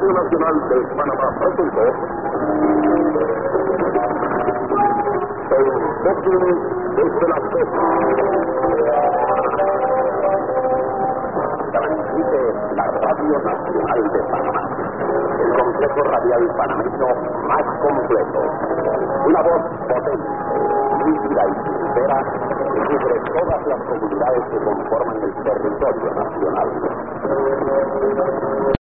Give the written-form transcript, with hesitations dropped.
Radio Nacional de Panamá presentó Enfoque desde las 12. Transmite la Radio Nacional de Panamá, el complejo radial panameño más completo. Una voz potente, nítida y sincera que cubre todas las comunidades que conforman el territorio nacional.